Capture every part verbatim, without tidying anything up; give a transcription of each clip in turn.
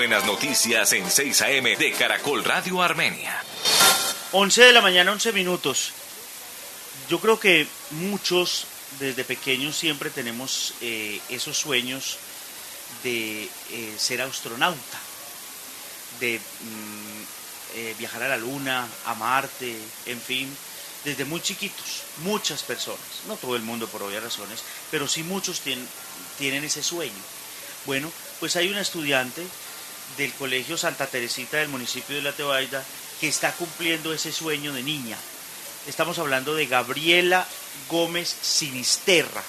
buenas noticias en seis a eme de Caracol Radio Armenia. once de la mañana, once minutos. Yo creo que muchos desde pequeños siempre tenemos eh, esos sueños de eh, ser astronauta, de mm, eh, viajar a la Luna, a Marte, en fin, desde muy chiquitos, muchas personas, no todo el mundo por obvias razones, pero sí muchos tienen, tienen ese sueño. Bueno, pues hay una estudiante del Colegio Santa Teresita del municipio de La Tebaida que está cumpliendo ese sueño de niña. Estamos hablando de Gabriela Gómez Sinisterra,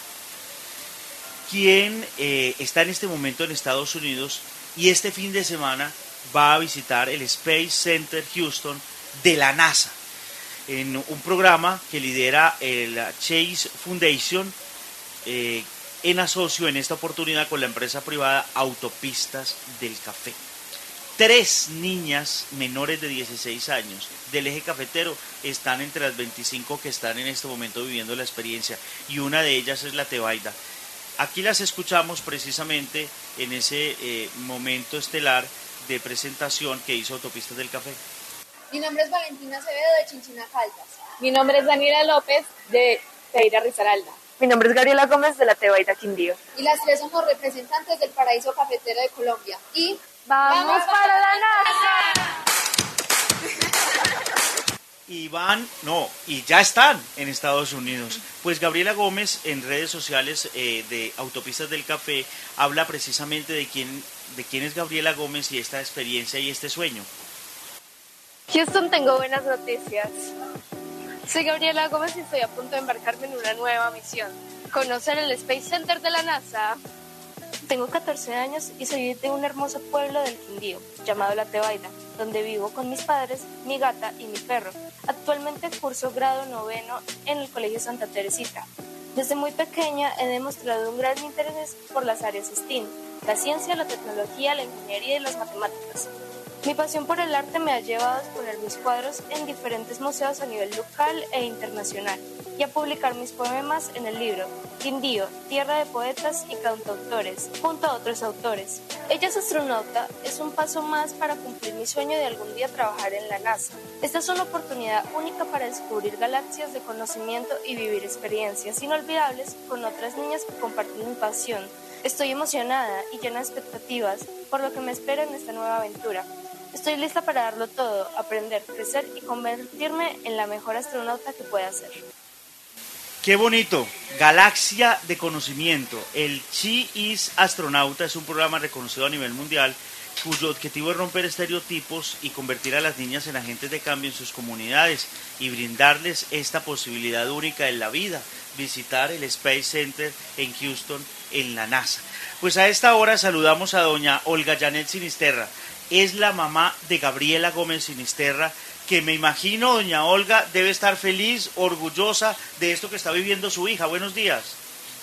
quien eh, está en este momento en Estados Unidos y este fin de semana va a visitar el Space Center Houston de la NASA, en un programa que lidera la Chase Foundation, eh, en asocio en esta oportunidad con la empresa privada Autopistas del Café. Tres niñas menores de dieciséis años del eje cafetero están entre las veinticinco que están en este momento viviendo la experiencia, y una de ellas es la Tebaida. Aquí las escuchamos precisamente en ese eh, momento estelar de presentación que hizo Autopistas del Café. Mi nombre es Valentina Acevedo de Chinchina Caldas. Mi nombre es Daniela López de Pereira Risaralda. Mi nombre es Gabriela Gómez de la Tebaida Quindío. Y las tres somos representantes del paraíso cafetero de Colombia. Y ¡vamos, ¡vamos para la NASA! Y van, no, y ya están en Estados Unidos. Pues Gabriela Gómez en redes sociales eh, de Autopistas del Café habla precisamente de quién, de quién es Gabriela Gómez y esta experiencia y este sueño. Houston, tengo buenas noticias. Soy Gabriela Gómez y estoy a punto de embarcarme en una nueva misión: conocer el Space Center de la NASA. Tengo catorce años y soy de un hermoso pueblo del Quindío, llamado La Tebaida, donde vivo con mis padres, mi gata y mi perro. Actualmente curso grado noveno en el Colegio Santa Teresita. Desde muy pequeña he demostrado un gran interés por las áreas S T E A M, la ciencia, la tecnología, la ingeniería y las matemáticas. Mi pasión por el arte me ha llevado a exponer mis cuadros en diferentes museos a nivel local e internacional y a publicar mis poemas en el libro Quindío, Tierra de Poetas y Cantautores, junto a otros autores. Ella es astronauta, es un paso más para cumplir mi sueño de algún día trabajar en la NASA. Esta es una oportunidad única para descubrir galaxias de conocimiento y vivir experiencias inolvidables con otras niñas que comparten mi pasión. Estoy emocionada y llena de expectativas por lo que me espera en esta nueva aventura. Estoy lista para darlo todo, aprender, crecer y convertirme en la mejor astronauta que pueda ser. ¡Qué bonito! Galaxia de conocimiento. El She Is Astronauta es un programa reconocido a nivel mundial cuyo objetivo es romper estereotipos y convertir a las niñas en agentes de cambio en sus comunidades y brindarles esta posibilidad única en la vida: visitar el Space Center en Houston, en la NASA. Pues a esta hora saludamos a doña Olga Janet Sinisterra. Es la mamá de Gabriela Gómez Sinisterra, que me imagino, doña Olga, debe estar feliz, orgullosa de esto que está viviendo su hija. Buenos días.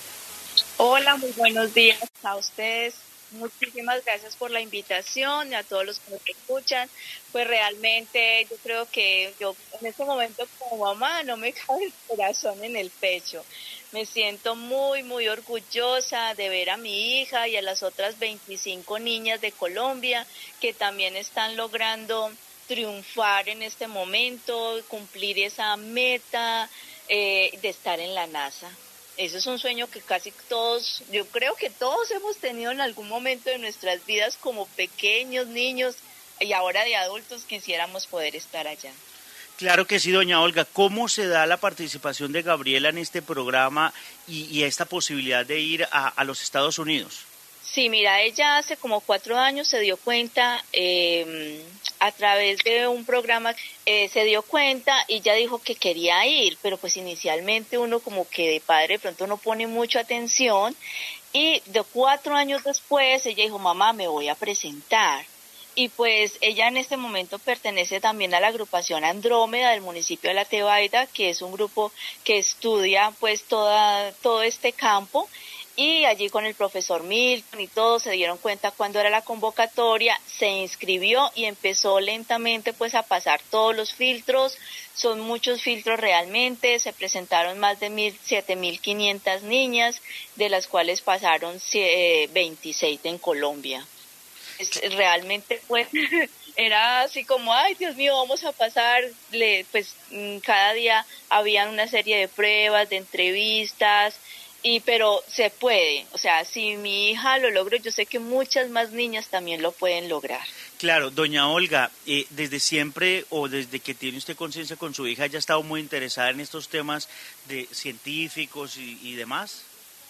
Hola, muy buenos días a ustedes. Muchísimas gracias por la invitación y a todos los que nos escuchan. Pues realmente yo creo que yo en este momento como mamá no me cabe el corazón en el pecho. Me siento muy, muy orgullosa de ver a mi hija y a las otras veinticinco niñas de Colombia que también están logrando triunfar en este momento, cumplir esa meta eh, de estar en la NASA. Eso es un sueño que casi todos, yo creo que todos hemos tenido en algún momento de nuestras vidas como pequeños niños y ahora de adultos quisiéramos poder estar allá. Claro que sí, doña Olga. ¿Cómo se da la participación de Gabriela en este programa y, y esta posibilidad de ir a, a los Estados Unidos? Sí, mira, ella hace como cuatro años se dio cuenta eh, a través de un programa, eh, se dio cuenta y ya dijo que quería ir, pero pues inicialmente uno como que de padre de pronto no pone mucha atención, y de cuatro años después ella dijo: mamá, me voy a presentar. Y pues ella en este momento pertenece también a la agrupación Andrómeda del municipio de La Tebaida, que es un grupo que estudia pues toda, todo este campo. Y allí con el profesor Milton y todos se dieron cuenta cuando era la convocatoria, se inscribió y empezó lentamente pues a pasar todos los filtros. Son muchos filtros realmente, se presentaron más de siete mil quinientas niñas, de las cuales pasaron veintiséis en Colombia. Es- realmente pues era así como, ay Dios mío, vamos a pasar, le, pues mm, cada día había una serie de pruebas, de entrevistas, y pero se puede, o sea, si mi hija lo logró, yo sé que muchas más niñas también lo pueden lograr. Claro, doña Olga, eh, desde siempre o desde que tiene usted conciencia con su hija, ¿ya ha estado muy interesada en estos temas de científicos y, y demás?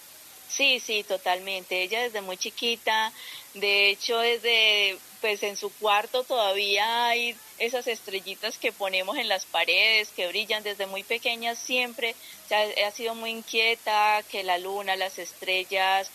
Sí, sí, totalmente. Ella desde muy chiquita, de hecho desde, pues en su cuarto todavía hay esas estrellitas que ponemos en las paredes, que brillan desde muy pequeña siempre. O sea, ha sido muy inquieta, que la luna, las estrellas,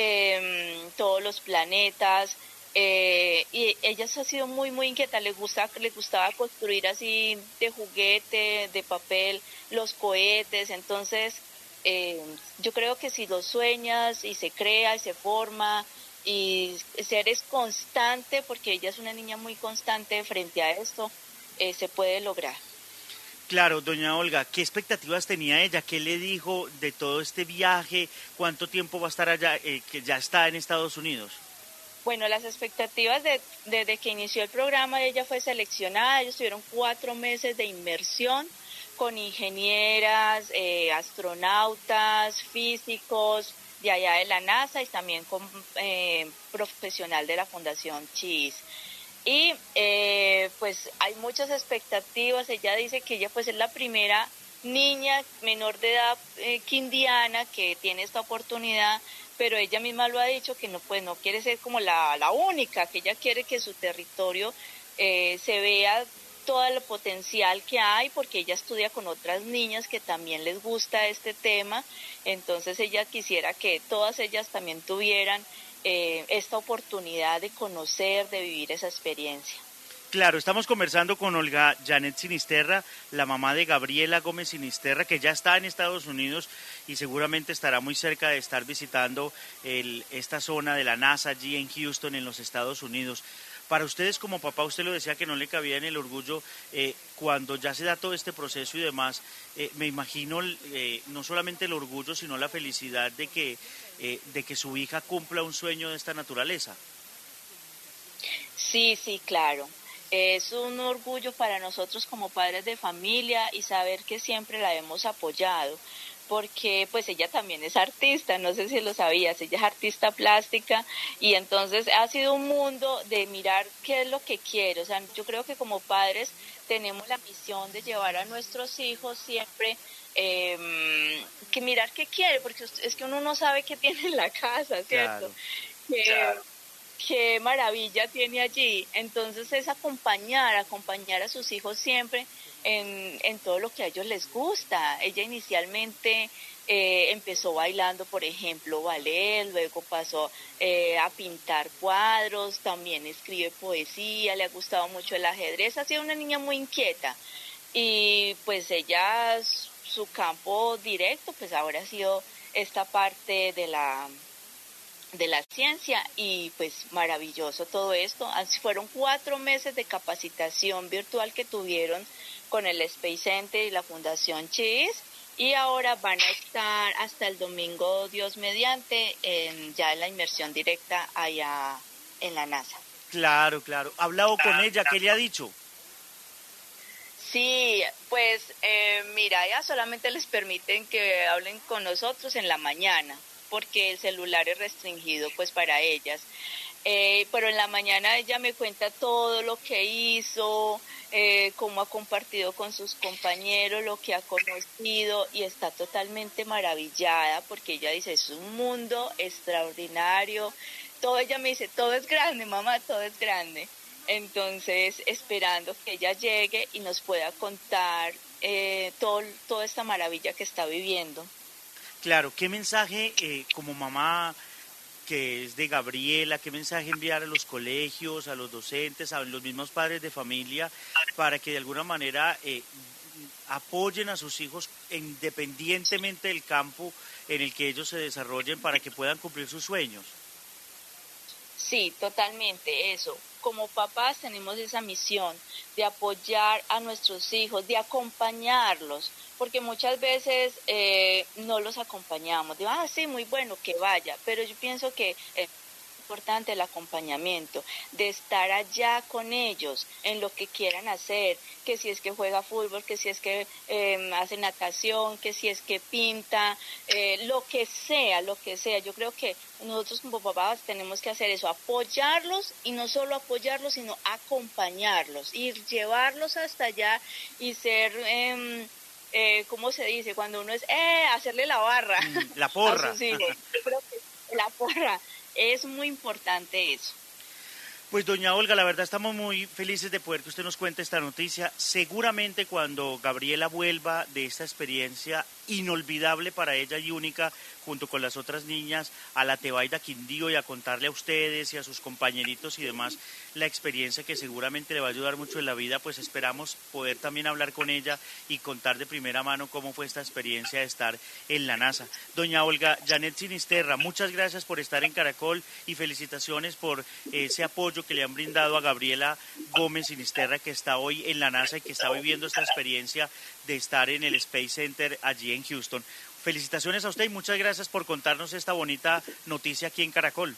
que mm, todos los planetas. Eh, y ella ha sido muy, muy inquieta, le gusta, le gustaba construir así de juguete, de papel, los cohetes, entonces eh, yo creo que si lo sueñas y se crea y se forma y ser es constante, porque ella es una niña muy constante frente a esto, eh, se puede lograr. Claro, doña Olga, ¿qué expectativas tenía ella? ¿Qué le dijo de todo este viaje? ¿Cuánto tiempo va a estar allá, eh, que ya está en Estados Unidos? Bueno, las expectativas de, desde que inició el programa, ella fue seleccionada, ellos tuvieron cuatro meses de inmersión con ingenieras, eh, astronautas, físicos de allá de la NASA y también con eh, profesional de la Fundación Chis. Y eh, pues hay muchas expectativas, ella dice que ella pues es la primera niña menor de edad eh, quindiana que tiene esta oportunidad, pero ella misma lo ha dicho que no, pues no quiere ser como la, la única, que ella quiere que su territorio eh, se vea todo el potencial que hay, porque ella estudia con otras niñas que también les gusta este tema, entonces ella quisiera que todas ellas también tuvieran eh, esta oportunidad de conocer, de vivir esa experiencia. Claro, estamos conversando con Olga Janet Sinisterra, la mamá de Gabriela Gómez Sinisterra, que ya está en Estados Unidos y seguramente estará muy cerca de estar visitando el, esta zona de la NASA allí en Houston, en los Estados Unidos. Para ustedes como papá, usted lo decía que no le cabía en el orgullo, eh, cuando ya se da todo este proceso y demás, eh, me imagino eh, no solamente el orgullo, sino la felicidad de que, eh, de que su hija cumpla un sueño de esta naturaleza. Sí, sí, claro. Es un orgullo para nosotros como padres de familia y saber que siempre la hemos apoyado, porque pues ella también es artista, no sé si lo sabías, ella es artista plástica y entonces ha sido un mundo de mirar qué es lo que quiere. O sea, yo creo que como padres tenemos la misión de llevar a nuestros hijos siempre eh, que mirar qué quiere, porque es que uno no sabe qué tiene en la casa, ¿cierto? Claro. Que, claro. Qué maravilla tiene allí. Entonces es acompañar, acompañar a sus hijos siempre en, en todo lo que a ellos les gusta. Ella inicialmente eh, empezó bailando, por ejemplo, ballet, luego pasó eh, a pintar cuadros, también escribe poesía, le ha gustado mucho el ajedrez, ha sido una niña muy inquieta. Y pues ella, su campo directo, pues ahora ha sido esta parte de la... de la ciencia y pues maravilloso todo esto. Fueron cuatro meses de capacitación virtual que tuvieron con el Space Center y la Fundación Chis y ahora van a estar hasta el domingo, Dios mediante, en, ya en la inmersión directa allá en la NASA. Claro, claro. ¿Ha hablado con ella? ¿Qué le ha dicho? Sí, pues eh, mira, ya solamente les permiten que hablen con nosotros en la mañana, porque el celular es restringido pues para ellas. Eh, pero en la mañana ella me cuenta todo lo que hizo, eh, cómo ha compartido con sus compañeros, lo que ha conocido y está totalmente maravillada porque ella dice, es un mundo extraordinario. Todo, ella me dice, todo es grande, mamá, todo es grande. Entonces, esperando que ella llegue y nos pueda contar eh, todo, toda esta maravilla que está viviendo. Claro, ¿qué mensaje eh, como mamá que es de Gabriela, qué mensaje enviar a los colegios, a los docentes, a los mismos padres de familia, para que de alguna manera eh, apoyen a sus hijos independientemente del campo en el que ellos se desarrollen para que puedan cumplir sus sueños? Sí, totalmente eso. Como papás tenemos esa misión de apoyar a nuestros hijos, de acompañarlos, porque muchas veces eh, no los acompañamos. Digo, ah, sí, muy bueno, que vaya, pero yo pienso que eh, importante el acompañamiento, de estar allá con ellos en lo que quieran hacer, que si es que juega fútbol, que si es que eh, hace natación, que si es que pinta, eh, lo que sea, lo que sea. Yo creo que nosotros como papás tenemos que hacer eso, apoyarlos y no solo apoyarlos, sino acompañarlos, ir, llevarlos hasta allá y ser... Eh, Eh, ¿cómo se dice? Cuando uno es, eh, hacerle la barra. Mm, la porra. A sus hijos. Yo creo que la porra, es muy importante eso. Pues doña Olga, la verdad estamos muy felices de poder que usted nos cuente esta noticia. Seguramente cuando Gabriela vuelva de esta experiencia inolvidable para ella y única, junto con las otras niñas, a la Tebaida Quindío y a contarle a ustedes y a sus compañeritos y demás la experiencia que seguramente le va a ayudar mucho en la vida, pues esperamos poder también hablar con ella y contar de primera mano cómo fue esta experiencia de estar en la NASA. Doña Olga Janet Sinisterra, muchas gracias por estar en Caracol y felicitaciones por ese apoyo que le han brindado a Gabriela Gómez Sinisterra, que está hoy en la NASA y que está viviendo esta experiencia de estar en el Space Center allí en Houston. Felicitaciones a usted y muchas gracias por contarnos esta bonita noticia aquí en Caracol.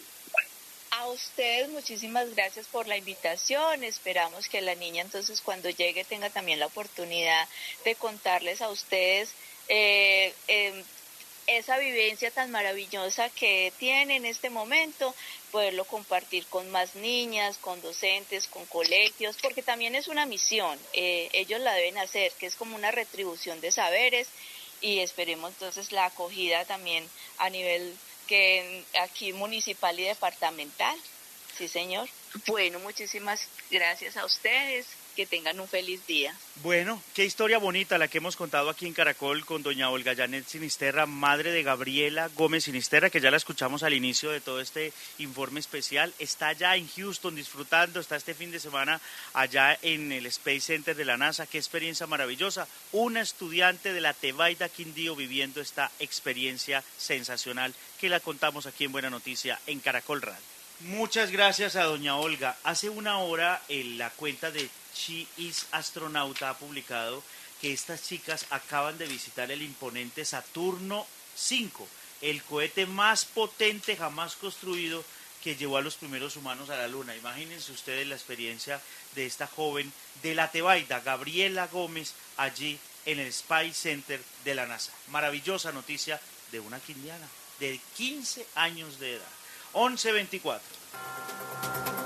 A ustedes muchísimas gracias por la invitación. Esperamos que la niña entonces cuando llegue tenga también la oportunidad de contarles a ustedes eh, eh, esa vivencia tan maravillosa que tiene en este momento, poderlo compartir con más niñas, con docentes, con colegios, porque también es una misión, eh, ellos la deben hacer, que es como una retribución de saberes, y esperemos entonces la acogida también a nivel que aquí municipal y departamental. Sí, señor. Bueno, muchísimas gracias a ustedes. Que tengan un feliz día. Bueno, qué historia bonita la que hemos contado aquí en Caracol con doña Olga Janet Sinisterra, madre de Gabriela Gómez Sinisterra, que ya la escuchamos al inicio de todo este informe especial. Está allá en Houston disfrutando, está este fin de semana allá en el Space Center de la NASA. Qué experiencia maravillosa. Una estudiante de la Tebaida Quindío viviendo esta experiencia sensacional que la contamos aquí en Buena Noticia en Caracol Radio. Muchas gracias a doña Olga. Hace una hora en la cuenta de She is Astronauta ha publicado que estas chicas acaban de visitar el imponente Saturno cinco, el cohete más potente jamás construido que llevó a los primeros humanos a la Luna. Imagínense ustedes la experiencia de esta joven de la Tebaida, Gabriela Gómez, allí en el Space Center de la NASA. Maravillosa noticia de una quindiana de quince años de edad. once veinticuatro.